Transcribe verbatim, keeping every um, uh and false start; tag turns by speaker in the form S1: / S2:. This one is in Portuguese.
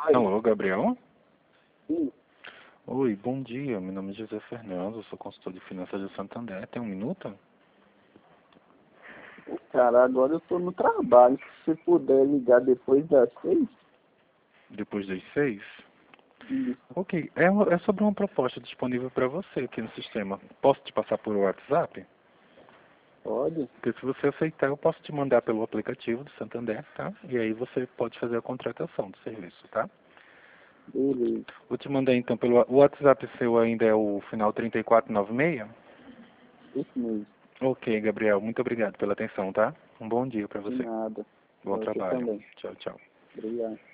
S1: Oi.
S2: Alô, Gabriel?
S1: Sim.
S2: Oi, bom dia. Meu nome é José Fernando, eu sou consultor de finanças do Santander. Tem um minuto?
S1: Cara, agora eu tô no trabalho. Se você puder ligar depois das seis.
S2: Depois das seis?
S1: Isso.
S2: Ok, é, é sobre uma proposta disponível para você aqui no sistema. Posso te passar por WhatsApp?
S1: Pode?
S2: Porque se você aceitar, eu posso te mandar pelo aplicativo do Santander, tá? E aí você pode fazer a contratação do serviço, tá?
S1: Beleza.
S2: Vou te mandar então pelo o WhatsApp seu ainda é o final trinta e quatro noventa e seis?
S1: Isso mesmo.
S2: Ok, Gabriel, muito obrigado pela atenção, tá? Um bom dia para
S1: De
S2: você.
S1: nada.
S2: Bom
S1: Pra você
S2: trabalho.
S1: também.
S2: Tchau, tchau.
S1: Obrigado.